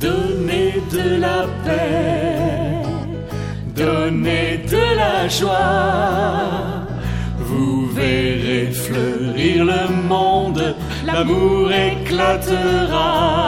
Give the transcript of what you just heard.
Donnez de la paix, donnez de la joie. Vous verrez fleurir le monde, l'amour éclatera.